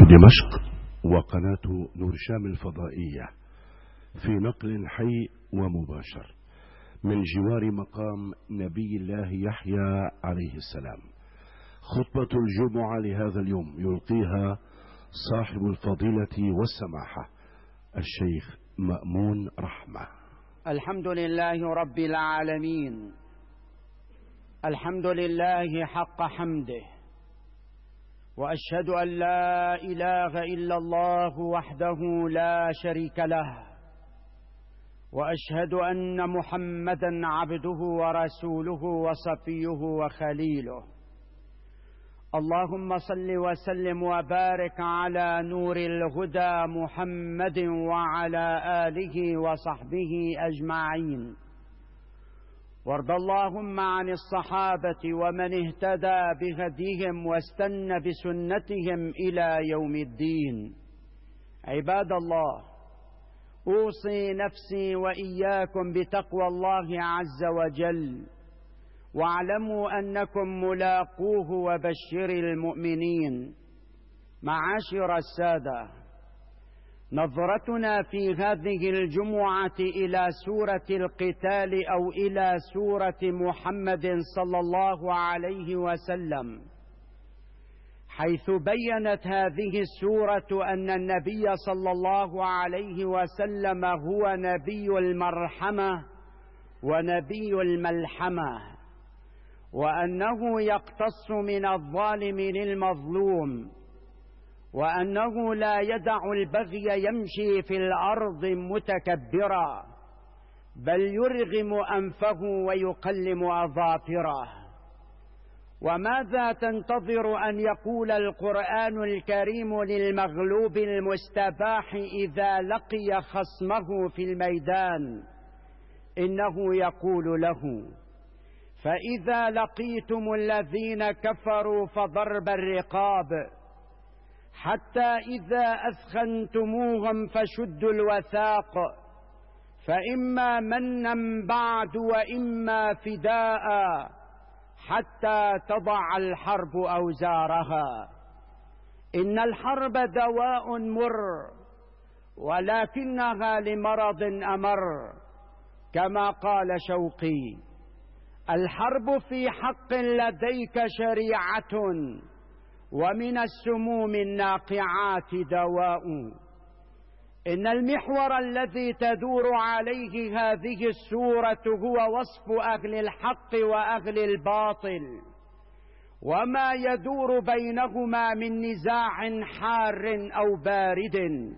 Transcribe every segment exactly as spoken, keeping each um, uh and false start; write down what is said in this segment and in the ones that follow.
دمشق وقناة نور شام الفضائية في نقل حي ومباشر من جوار مقام نبي الله يحيى عليه السلام. خطبة الجمعة لهذا اليوم يلقيها صاحب الفضيلة والسماحة الشيخ مأمون رحمة. الحمد لله رب العالمين، الحمد لله حق حمده، وأشهد أن لا إله إلا الله وحده لا شريك له، وأشهد أن محمدا عبده ورسوله وصفيه وخليله. اللهم صل وسلم وبارك على نور الهدى محمد وعلى آله وصحبه أجمعين، وارض اللهم عن الصحابة ومن اهتدى بهديهم واستنى بسنتهم إلى يوم الدين. عباد الله، أوصي نفسي وإياكم بتقوى الله عز وجل، واعلموا أنكم ملاقوه وبشر المؤمنين. معاشر السادة، نظرتنا في هذه الجمعة إلى سورة القتال أو إلى سورة محمد صلى الله عليه وسلم، حيث بيّنت هذه السورة أن النبي صلى الله عليه وسلم هو نبي المرحمة ونبي الملحمة، وأنه يقتص من الظالم للمظلوم، وأنه لا يدع البغي يمشي في الأرض متكبرا، بل يرغم أنفه ويقلم أظافره. وماذا تنتظر أن يقول القرآن الكريم للمغلوب المستباح إذا لقي خصمه في الميدان؟ إنه يقول له: فإذا لقيتم الذين كفروا فضرب الرقاب حتى إذا أثخنتموهم فشدوا الوثاق، فإما منا بعد وإما فداء حتى تضع الحرب أوزارها. إن الحرب دواء مر، ولكنها لمرض أمر، كما قال شوقي: الحرب في حق لديك شريعة، ومن السموم الناقعات دواء. إن المحور الذي تدور عليه هذه السورة هو وصف أهل الحق وأهل الباطل، وما يدور بينهما من نزاع حار أو بارد.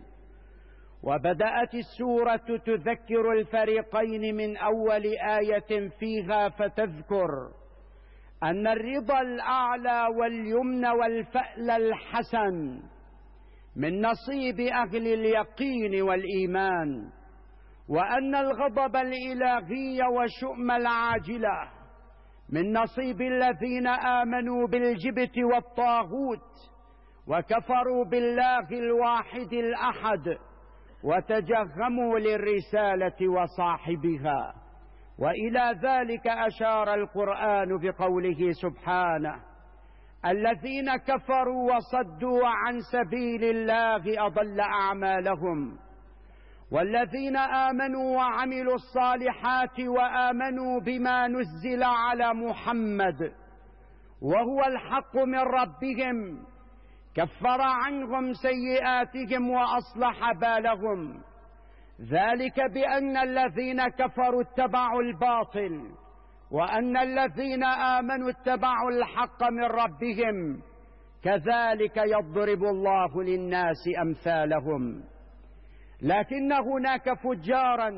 وبدأت السورة تذكر الفريقين من أول آية فيها، فتذكر أن الرضا الأعلى واليمن والفأل الحسن من نصيب أهل اليقين والإيمان، وأن الغضب الإلهي وشؤم العاجلة من نصيب الذين آمنوا بالجبت والطاغوت وكفروا بالله الواحد الأحد وتجهموا للرسالة وصاحبها. وإلى ذلك أشار القرآن بقوله سبحانه: الذين كفروا وصدوا عن سبيل الله أضل أعمالهم، والذين آمنوا وعملوا الصالحات وآمنوا بما نزل على محمد وهو الحق من ربهم كفر عنهم سيئاتهم وأصلح بالهم. ذلك بأن الذين كفروا اتبعوا الباطل، وأن الذين آمنوا اتبعوا الحق من ربهم، كذلك يضرب الله للناس أمثالهم. لكن هناك فجارا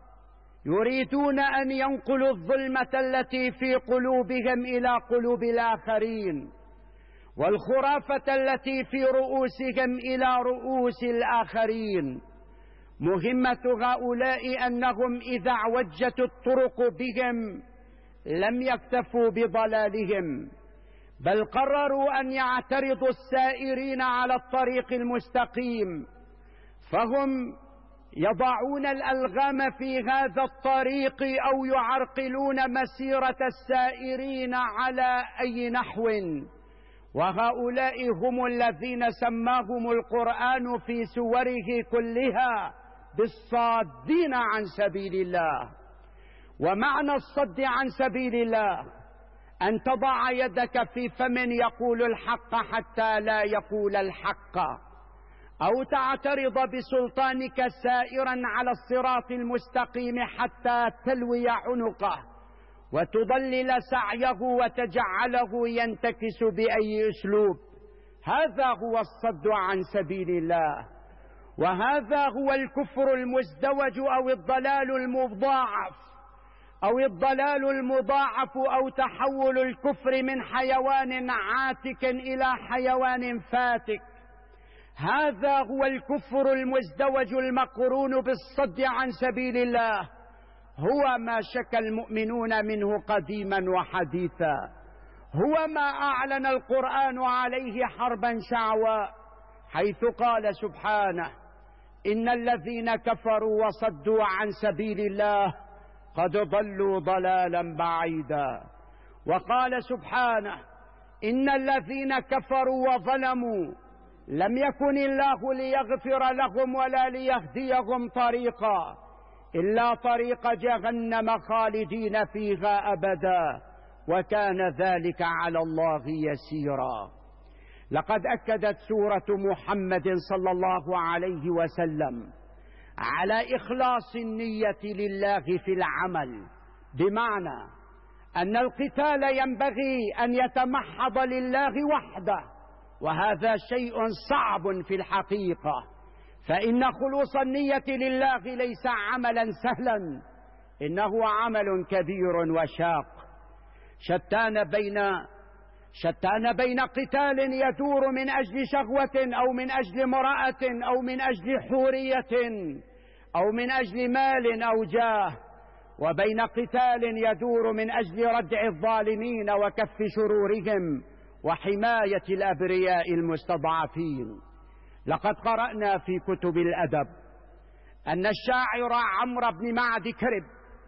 يريدون أن ينقلوا الظلمة التي في قلوبهم إلى قلوب الآخرين، والخرافة التي في رؤوسهم إلى رؤوس الآخرين. مهمة هؤلاء أنهم إذا اعوجت الطرق بهم لم يكتفوا بضلالهم، بل قرروا أن يعترضوا السائرين على الطريق المستقيم، فهم يضعون الألغام في هذا الطريق أو يعرقلون مسيرة السائرين على أي نحو، وهؤلاء هم الذين سماهم القرآن في سوره كلها بالصادين عن سبيل الله. ومعنى الصد عن سبيل الله أن تضع يدك في فم يقول الحق حتى لا يقول الحق، أو تعترض بسلطانك سائرا على الصراط المستقيم حتى تلوي عنقه وتضلل سعيه وتجعله ينتكس بأي أسلوب. هذا هو الصد عن سبيل الله، وهذا هو الكفر المزدوج أو الضلال المضاعف أو الضلال المضاعف أو تحول الكفر من حيوان عاتك إلى حيوان فاتك. هذا هو الكفر المزدوج المقرون بالصد عن سبيل الله، هو ما شكى المؤمنون منه قديما وحديثا، هو ما أعلن القرآن عليه حربا شعواء، حيث قال سبحانه: إن الذين كفروا وصدوا عن سبيل الله قد ضلوا ضلالا بعيدا. وقال سبحانه: إن الذين كفروا وظلموا لم يكن الله ليغفر لهم ولا ليهديهم طريقا إلا طريق جهنم خالدين فيها أبدا وكان ذلك على الله يسيرا. لقد أكدت سورة محمد صلى الله عليه وسلم على إخلاص النية لله في العمل، بمعنى أن القتال ينبغي أن يتمحض لله وحده، وهذا شيء صعب في الحقيقة، فإن خلوص النية لله ليس عملا سهلا، إنه عمل كبير وشاق، شتان بين شتان بين قتال يدور من أجل شهوة أو من أجل امرأة أو من أجل حورية أو من أجل مال أو جاه، وبين قتال يدور من أجل ردع الظالمين وكف شرورهم وحماية الأبرياء المستضعفين. لقد قرأنا في كتب الأدب أن الشاعر عمرو بن معد كرب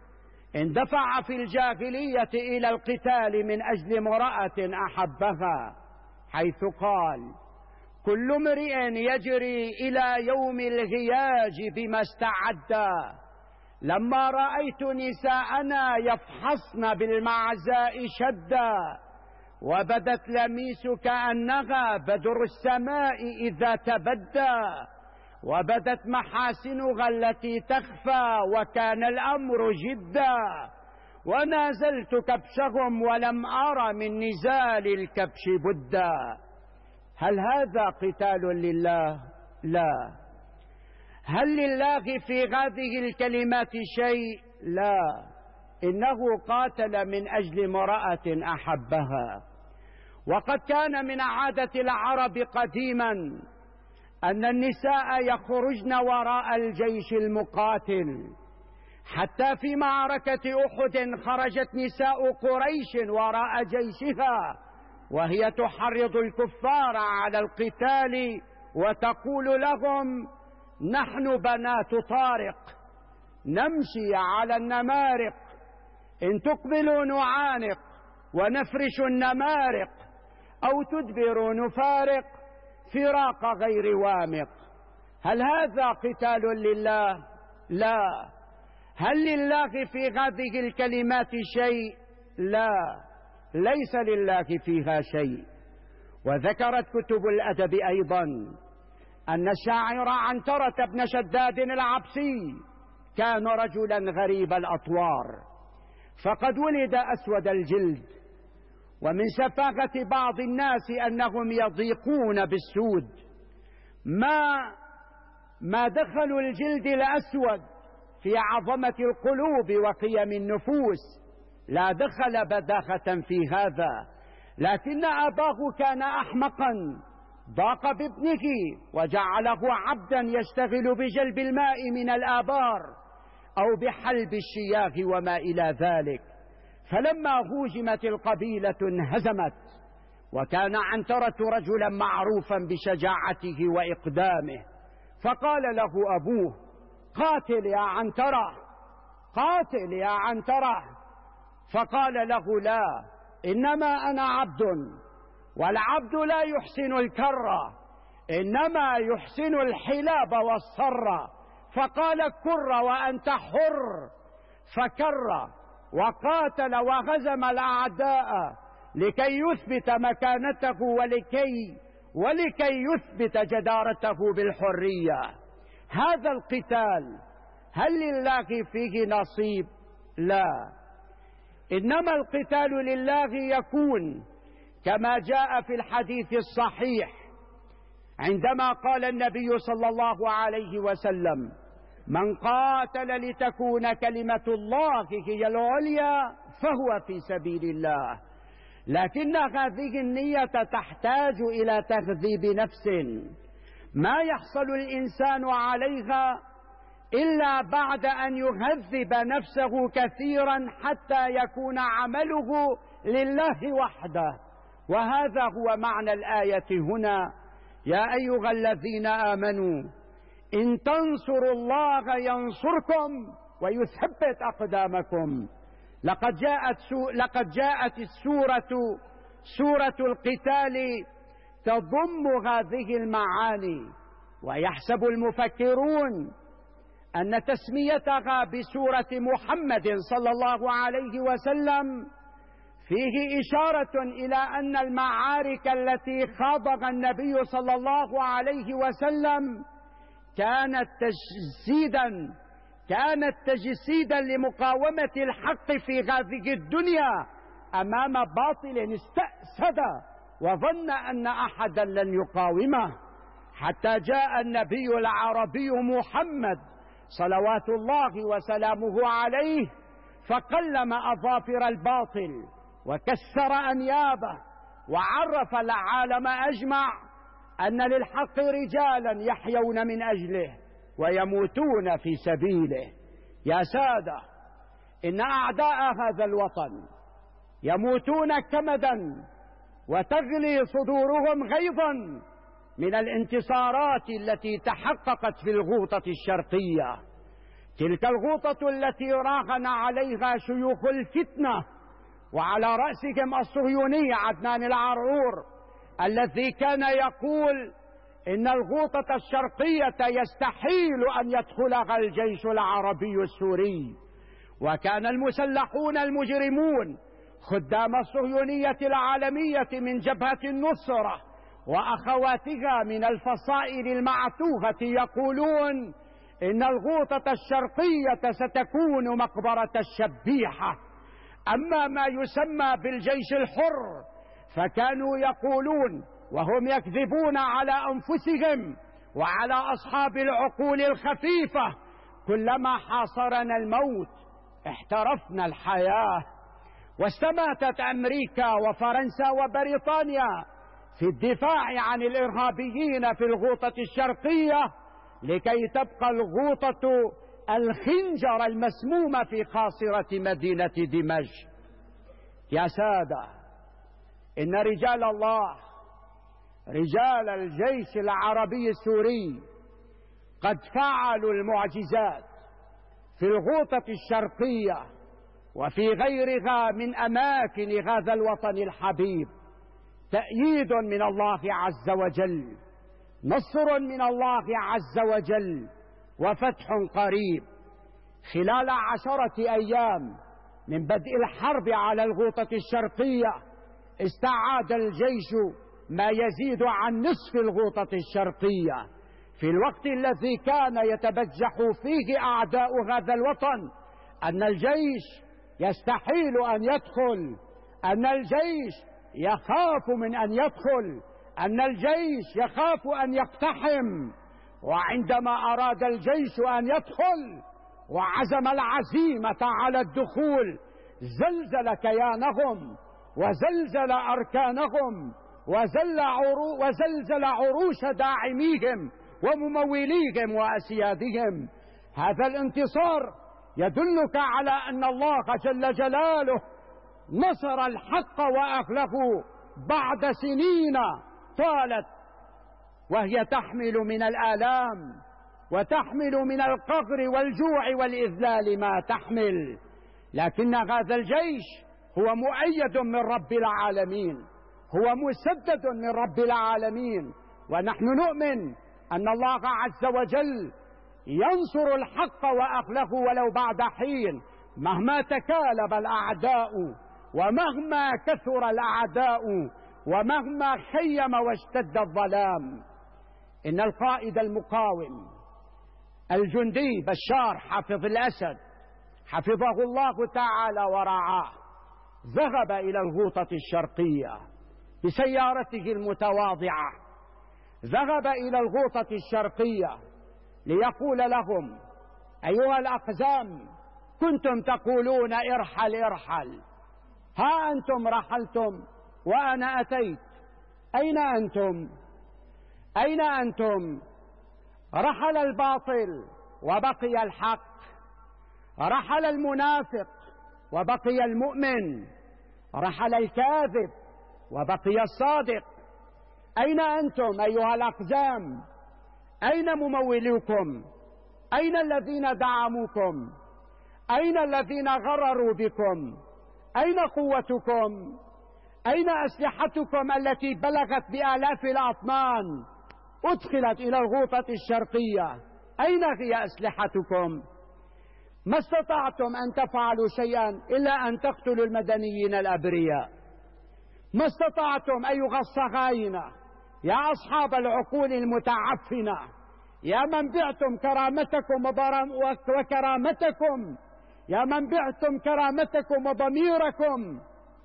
اندفع في الجاهلية إلى القتال من أجل امرأة أحبها، حيث قال: كل امرئ يجري إلى يوم الهياج بما استعد، لما رأيت نساءنا يفحصن بالمعزاء شدا، وبدت لميس كأنها بدر السماء إذا تبدى، وبدت محاسنها التي تخفى وكان الأمر جدا، ونازلت كبشهم ولم أرى من نزال الكبش بدا. هل هذا قتال لله؟ لا. هل لله في هذه الكلمات شيء؟ لا، إنه قاتل من أجل امرأة أحبها. وقد كان من عادة العرب قديما أن النساء يخرجن وراء الجيش المقاتل، حتى في معركة أحد خرجت نساء قريش وراء جيشها وهي تحرض الكفار على القتال وتقول لهم: نحن بنات طارق نمشي على النمارق، إن تقبلوا نعانق ونفرش النمارق، أو تدبروا نفارق فراق غير وامق. هل هذا قتال لله؟ لا. هل لله في هذه الكلمات شيء؟ لا، ليس لله فيها شيء. وذكرت كتب الأدب أيضا أن الشاعر عنترة بن شداد العبسي كان رجلا غريب الأطوار، فقد ولد أسود الجلد، ومن سفاهة بعض الناس أنهم يضيقون بالسود، ما ما دخلوا الجلد الأسود في عظمة القلوب وقيم النفوس، لا دخل بداخة في هذا، لكن أباه كان أحمقا ضاق بابنه وجعله عبدا يشتغل بجلب الماء من الآبار أو بحلب الشياه وما إلى ذلك. فلما هوجمت القبيلة انهزمت، وكان عنترة رجلا معروفا بشجاعته وإقدامه، فقال له أبوه: قاتل يا عنترة، قاتل يا عنترة. فقال له: لا، إنما أنا عبد والعبد لا يحسن الكر إنما يحسن الحلاب والصر، فقال كر وأنت حر، فكر وقاتل وهزم الأعداء لكي يثبت مكانته ولكي ولكي يثبت جدارته بالحرية. هذا القتال هل لله فيه نصيب؟ لا، إنما القتال لله يكون كما جاء في الحديث الصحيح عندما قال النبي صلى الله عليه وسلم: من قاتل لتكون كلمة الله هي العليا فهو في سبيل الله. لكن هذه النية تحتاج إلى تهذيب نفس، ما يحصل الإنسان عليها إلا بعد أن يهذب نفسه كثيرا حتى يكون عمله لله وحده. وهذا هو معنى الآية هنا: يا أيها الذين آمنوا إن تنصروا الله ينصركم ويثبت أقدامكم. لقد جاءت, سو لقد جاءت السورة سورة القتال تضم هذه المعاني، ويحسب المفكرون أن تسميتها بسورة محمد صلى الله عليه وسلم فيه إشارة إلى أن المعارك التي خاضها النبي صلى الله عليه وسلم كانت تجسيدا كانت تجسيدا لمقاومة الحق في هذه الدنيا أمام باطل استأسد وظن أن أحدا لن يقاومه، حتى جاء النبي العربي محمد صلوات الله وسلامه عليه فقلم أظافر الباطل وكسر أنيابه، وعرف العالم أجمع أن للحق رجالا يحيون من أجله ويموتون في سبيله. يا سادة، إن أعداء هذا الوطن يموتون كمدا وتغلي صدورهم غيظا من الانتصارات التي تحققت في الغوطة الشرقية، تلك الغوطة التي راهن عليها شيوخ الفتنة، وعلى رأسهم الصهيوني عدنان العرعور الذي كان يقول إن الغوطة الشرقية يستحيل أن يدخلها الجيش العربي السوري. وكان المسلحون المجرمون خدام الصهيونية العالمية من جبهة النصرة وأخواتها من الفصائل المعتوهة يقولون إن الغوطة الشرقية ستكون مقبرة الشبيحة. أما ما يسمى بالجيش الحر فكانوا يقولون وهم يكذبون على أنفسهم وعلى أصحاب العقول الخفيفة: كلما حاصرنا الموت احترفنا الحياة. واستماتت أمريكا وفرنسا وبريطانيا في الدفاع عن الإرهابيين في الغوطة الشرقية لكي تبقى الغوطة الخنجر المسموم في خاصرة مدينة دمشق. يا سادة، إن رجال الله رجال الجيش العربي السوري قد فعلوا المعجزات في الغوطة الشرقية وفي غيرها من أماكن هذا الوطن الحبيب. تأييد من الله عز وجل، نصر من الله عز وجل، وفتح قريب. خلال عشرة أيام من بدء الحرب على الغوطة الشرقية استعاد الجيش ما يزيد عن نصف الغوطة الشرقية، في الوقت الذي كان يتبجح فيه أعداء هذا الوطن أن الجيش يستحيل أن يدخل، أن الجيش يخاف من أن يدخل، أن الجيش يخاف أن يقتحم. وعندما أراد الجيش أن يدخل وعزم العزيمة على الدخول زلزل كيانهم وزلزل أركانهم وزل عرو وزلزل عروش داعميهم ومموليهم وأسيادهم. هذا الانتصار يدلك على أن الله جل جلاله نصر الحق وأهله بعد سنين طالت وهي تحمل من الآلام وتحمل من القهر والجوع والإذلال ما تحمل، لكن هذا الجيش هو مؤيد من رب العالمين، هو مسدد من رب العالمين، ونحن نؤمن أن الله عز وجل ينصر الحق وأهله ولو بعد حين، مهما تكالب الأعداء ومهما كثر الأعداء ومهما خيم واشتد الظلام. إن القائد المقاوم الجندي بشار حافظ الأسد حفظه الله تعالى ورعاه ذهب إلى الغوطة الشرقية بسيارته المتواضعة، ذهب إلى الغوطة الشرقية ليقول لهم: أيها الأقزام، كنتم تقولون ارحل ارحل، ها أنتم رحلتم وأنا أتيت، أين أنتم؟ أين أنتم؟ رحل الباطل وبقي الحق، رحل المنافق وبقي المؤمن، رحل الكاذب وبقي الصادق. أين أنتم أيها الأقزام؟ أين ممولوكم؟ أين الذين دعموكم؟ أين الذين غرروا بكم؟ أين قوتكم؟ أين أسلحتكم التي بلغت بآلاف الأطنان أدخلت إلى الغوطة الشرقية؟ أين هي أسلحتكم؟ ما استطعتم أن تفعلوا شيئا إلا أن تقتلوا المدنيين الأبرياء. ما استطعتم أيها الصهاينة يا أصحاب العقول المتعفنة، يا من بعتم كرامتكم وكرامتكم، يا من بعتم كرامتكم وضميركم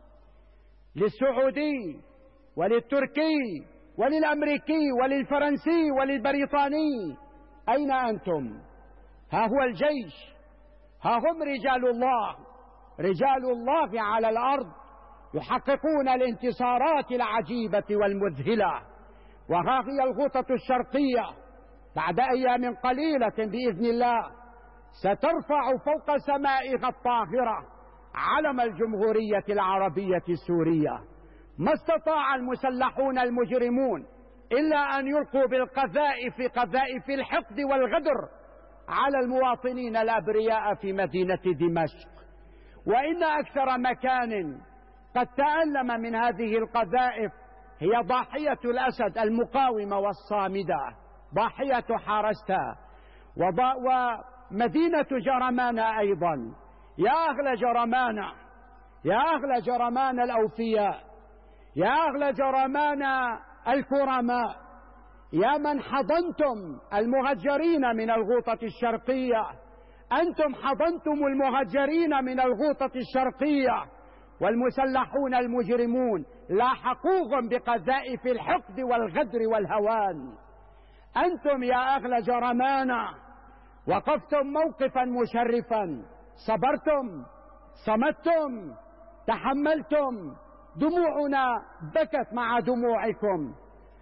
للسعودي وللتركي وللأمريكي وللفرنسي وللبريطاني، أين أنتم؟ ها هو الجيش، ها هم رجال الله، رجال الله على الأرض يحققون الانتصارات العجيبة والمذهلة. وها هي الغوطة الشرقية بعد أيام قليلة بإذن الله سترفع فوق سمائها الطاهرة علم الجمهورية العربية السورية. ما استطاع المسلحون المجرمون إلا أن يلقوا بالقذائف قذائف الحقد والغدر على المواطنين الأبرياء في مدينة دمشق. وإن أكثر مكان قد تألم من هذه القذائف هي ضاحية الأسد المقاومة والصامدة، ضاحية حارستا ومدينة جرمانة أيضا. يا أهل جرمانة، يا أهل جرمانة الأوفياء، يا أهل جرمانة الكرماء، يا من حضنتم المهجرين من الغوطة الشرقية، أنتم حضنتم المهجرين من الغوطة الشرقية، والمسلحون المجرمون لاحقوهم بقذائف الحقد والغدر والهوان. أنتم يا أهل جرمانة وقفتم موقفا مشرفا، صبرتم، صمتم، تحملتم، دموعنا بكت مع دموعكم،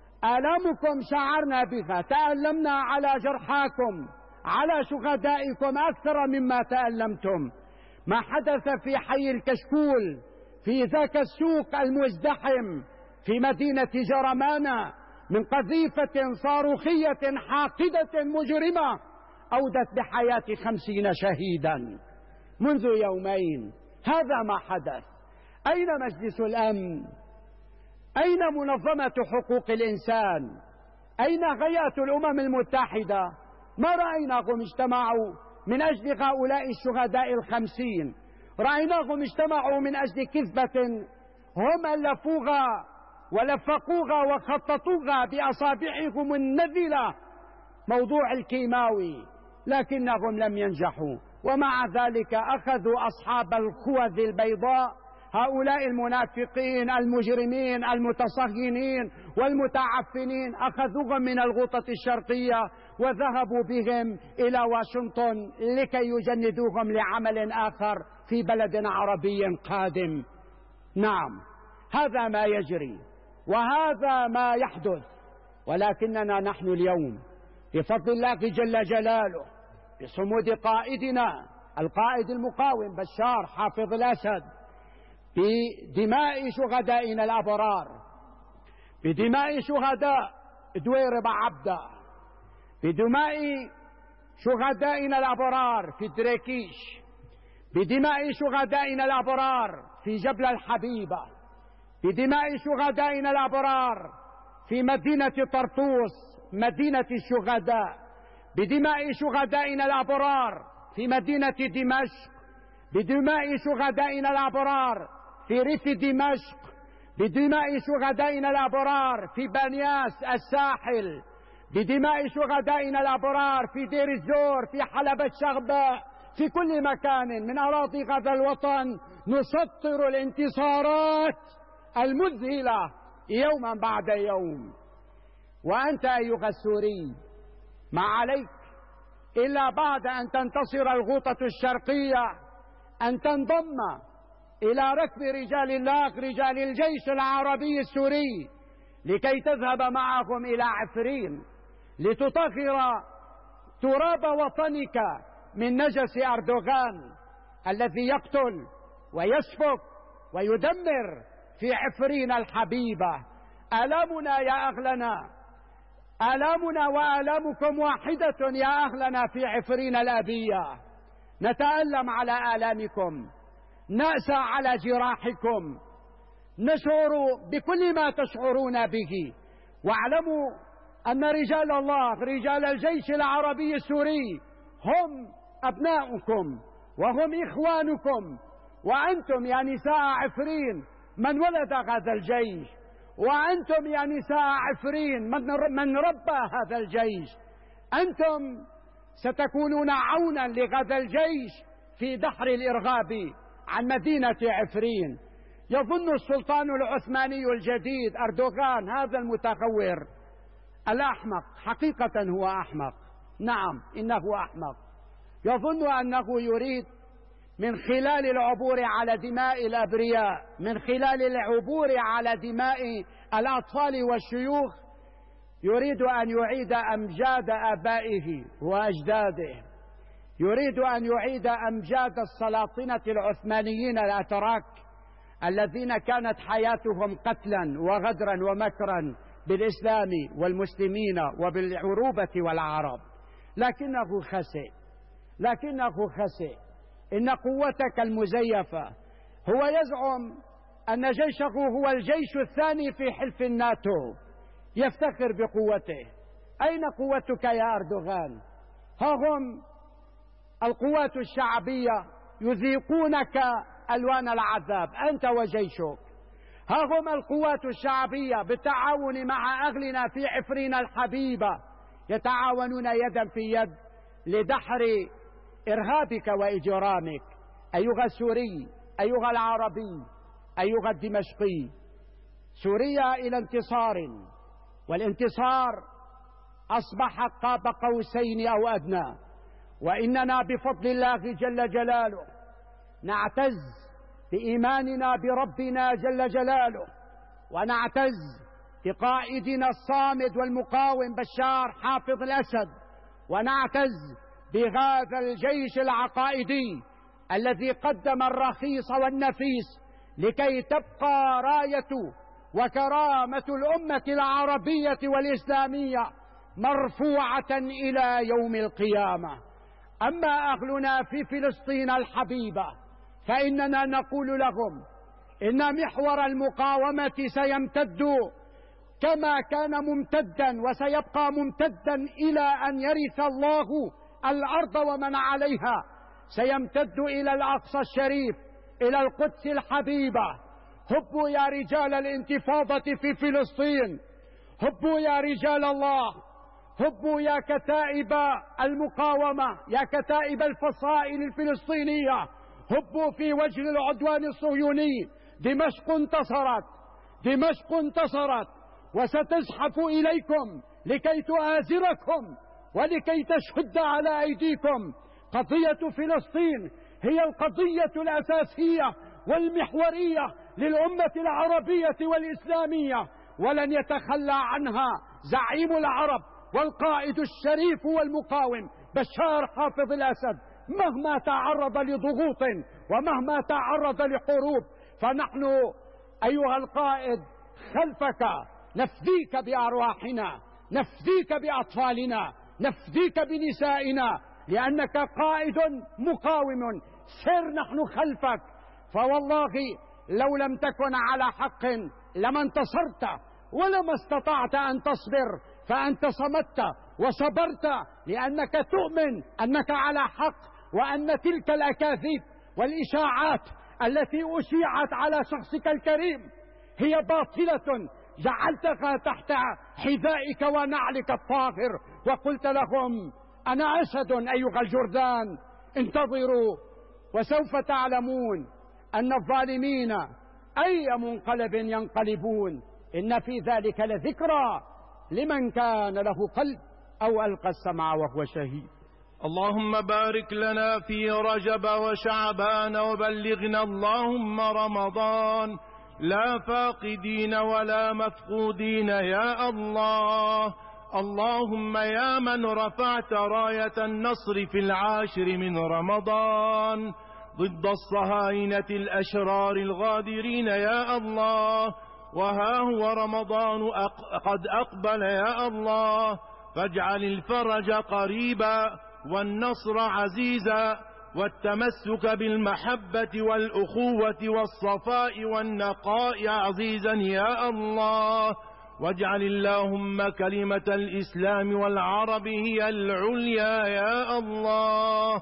آلامكم شعرنا بها، تألمنا على جرحاكم، على شهدائكم أكثر مما تألمتم. ما حدث في حي الكشكول، في ذاك السوق المزدحم في مدينة جرمانة من قذيفة صاروخية حاقدة مجرمة أودت بحياة خمسين شهيدا منذ يومين، هذا ما حدث. أين مجلس الأمن؟ أين منظمة حقوق الإنسان؟ أين هيئة الأمم المتحدة؟ ما رأيناهم اجتمعوا من أجل هؤلاء الشهداء الخمسين، رأيناهم اجتمعوا من أجل كذبة هم ألفوها ولفقوها وخططوها بأصابعهم النذلة، موضوع الكيماوي، لكنهم لم ينجحوا. ومع ذلك أخذوا أصحاب الخوذ البيضاء، هؤلاء المنافقين المجرمين المتصهينين والمتعفنين، أخذوهم من الغوطة الشرقية وذهبوا بهم إلى واشنطن لكي يجندوهم لعمل آخر في بلد عربي قادم. نعم، هذا ما يجري وهذا ما يحدث، ولكننا نحن اليوم بفضل الله جل جلاله، بصمود قائدنا القائد المقاوم بشار حافظ الأسد، بدماء شهدائنا الأبرار، بدماء شهداء دوير بعبدة، بدماء شهدائنا الأبرار في دريكيش، بدماء شهدائنا الأبرار في جبل الحبيبة، بدماء شهدائنا الأبرار في مدينة طرطوس مدينة الشهداء، بدماء شهدائنا الأبرار في مدينة دمشق، بدماء شهدائنا الأبرار في ريف دمشق، بدماء شهدائنا الأبرار في بنياس الساحل، بدماء شهدائنا الأبرار في دير الزور، في حلب الشغباء، في كل مكان من أراضي هذا الوطن نسطر الانتصارات المذهلة يوما بعد يوم. وأنت أيها السوري ما عليك إلا بعد أن تنتصر الغوطة الشرقية أن تنضم إلى ركب رجال الله رجال الجيش العربي السوري لكي تذهب معهم إلى عفرين لتطهر تراب وطنك من نجس أردوغان الذي يقتل ويسفك ويدمر في عفرين الحبيبة. آلامنا يا أهلنا، آلامنا وآلامكم واحدة يا أهلنا في عفرين الأبية. نتألم على آلامكم، نأسى على جراحكم، نشعر بكل ما تشعرون به. واعلموا أن رجال الله رجال الجيش العربي السوري هم أبناؤكم وهم إخوانكم، وأنتم يا نساء عفرين من ولد هذا الجيش، وأنتم يا نساء عفرين من ربى هذا الجيش. أنتم ستكونون عونا لهذا الجيش في دحر الإرغاب عن مدينة عفرين. يظن السلطان العثماني الجديد أردوغان هذا المتخور الأحمق، حقيقة هو أحمق، نعم إنه أحمق، يظن أنه يريد من خلال العبور على دماء الأبرياء، من خلال العبور على دماء الأطفال والشيوخ، يريد أن يعيد أمجاد آبائه وأجداده، يريد أن يعيد أمجاد السلاطنة العثمانيين الأتراك الذين كانت حياتهم قتلا وغدرا ومكرا بالإسلام والمسلمين وبالعروبة والعرب. لكنه خسئ، لكنه خسئ. إن قوتك المزيفة، هو يزعم أن جيشه هو الجيش الثاني في حلف الناتو، يفتخر بقوته. أين قوتك يا أردوغان؟ ها هم القوات الشعبية يذيقونك ألوان العذاب أنت وجيشك. ها هم القوات الشعبية بالتعاون مع أهلنا في عفرين الحبيبة يتعاونون يدا في يد لدحر إرهابك وإجرامك. أيها السوري، أيها العربي، أيها الدمشقي، سوريا إلى انتصار، والانتصار أصبح قاب قوسين أو أدنى. وإننا بفضل الله جل جلاله نعتز بإيماننا بربنا جل جلاله، ونعتز بقائدنا الصامد والمقاوم بشار حافظ الأسد، ونعتز بهذا الجيش العقائدي الذي قدم الرخيص والنفيس لكي تبقى راية وكرامة الأمة العربية والإسلامية مرفوعة إلى يوم القيامة. أما أهلنا في فلسطين الحبيبة فإننا نقول لهم إن محور المقاومة سيمتد كما كان ممتدا وسيبقى ممتدا إلى أن يرث الله الأرض ومن عليها، سيمتد إلى الأقصى الشريف، إلى القدس الحبيبة. هبوا يا رجال الانتفاضة في فلسطين، هبوا يا رجال الله، هبوا يا كتائب المقاومة، يا كتائب الفصائل الفلسطينية، هبوا في وجه العدوان الصهيوني. دمشق انتصرت، دمشق انتصرت، وستزحف إليكم لكي تؤازركم ولكي تشهد على أيديكم. قضية فلسطين هي القضية الأساسية والمحورية للأمة العربية والإسلامية، ولن يتخلى عنها زعيم العرب والقائد الشريف والمقاوم بشار حافظ الأسد مهما تعرض لضغوط ومهما تعرض لحروب. فنحن أيها القائد خلفك، نفديك بأرواحنا، نفديك بأطفالنا، نفديك بنسائنا، لأنك قائد مقاوم. سر نحن خلفك، فوالله لو لم تكن على حق لما انتصرت ولما استطعت أن تصبر، فأنت صمت وصبرت لأنك تؤمن أنك على حق، وأن تلك الأكاذيب والإشاعات التي أشيعت على شخصك الكريم هي باطلة. جعلتها تحت حذائك ونعلك الطاهر وقلت لهم أنا أسد أيها الجرذان، انتظروا وسوف تعلمون أن الظالمين أي منقلب ينقلبون. إن في ذلك لذكرى لمن كان له قلب أو ألقى السمع وهو شهيد. اللهم بارك لنا في رجب وشعبان وبلغنا اللهم رمضان لا فاقدين ولا مفقودين يا الله. اللهم يا من رفعت راية النصر في العاشر من رمضان ضد الصهاينة الأشرار الغادرين يا الله، وها هو رمضان قد أقبل يا الله، فاجعل الفرج قريبا والنصر عزيزا والتمسك بالمحبة والأخوة والصفاء والنقاء عزيزا يا الله، واجعل اللهم كلمة الإسلام والعرب هي العليا يا الله.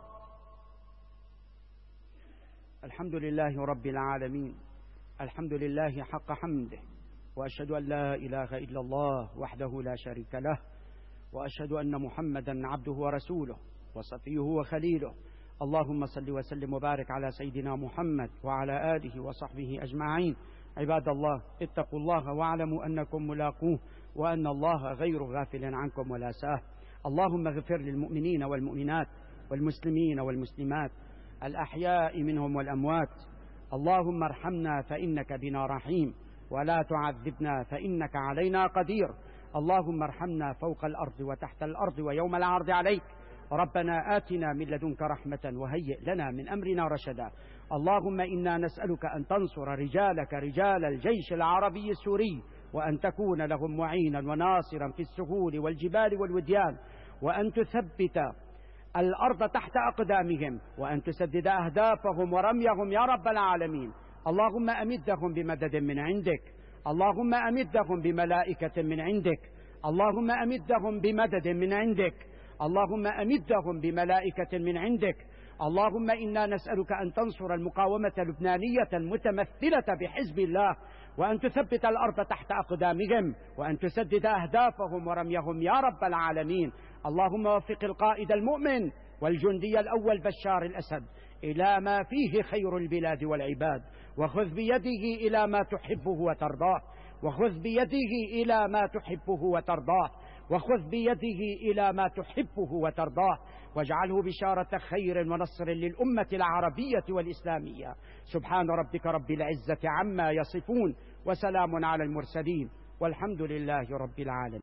الحمد لله رب العالمين، الحمد لله حق حمده، وأشهد أن لا إله إلا الله وحده لا شريك له، وأشهد أن محمدا عبده ورسوله وصفيه وخليله. اللهم صل وسلم وبارك على سيدنا محمد وعلى آله وصحبه أجمعين. عباد الله، اتقوا الله واعلموا أنكم ملاقوه، وأن الله غير غافل عنكم ولا ساه. اللهم اغفر للمؤمنين والمؤمنات والمسلمين والمسلمات الأحياء منهم والأموات. اللهم ارحمنا فإنك بنا رحيم، ولا تعذبنا فإنك علينا قدير. اللهم ارحمنا فوق الأرض وتحت الأرض ويوم العرض عليك. ربنا آتنا من لدنك رحمة وهيئ لنا من أمرنا رشدا. اللهم إنا نسألك أن تنصر رجالك رجال الجيش العربي السوري، وأن تكون لهم معينا وناصرا في السهول والجبال والوديان، وأن تثبت الأرض تحت أقدامهم، وأن تسدد أهدافهم ورميهم يا رب العالمين. اللهم أمدهم بمدد من عندك، اللهم أمدهم بملائكة من عندك، اللهم أمدهم بمدد من عندك، اللهم أمدهم بملائكة من عندك. اللهم إنا نسألك أن تنصر المقاومة اللبنانية المتمثلة بحزب الله، وأن تثبت الأرض تحت أقدامهم، وأن تسدد أهدافهم ورميهم يا رب العالمين. اللهم وفق القائد المؤمن والجندي الأول بشار الأسد إلى ما فيه خير البلاد والعباد، وخذ بيده إلى ما تحبه وترضاه، وخذ بيده إلى ما تحبه وترضاه، وخذ بيده إلى ما تحبه وترضاه، واجعله بشارة خير ونصر للأمة العربية والإسلامية. سبحان ربك رب العزة عما يصفون، وسلام على المرسلين، والحمد لله رب العالمين.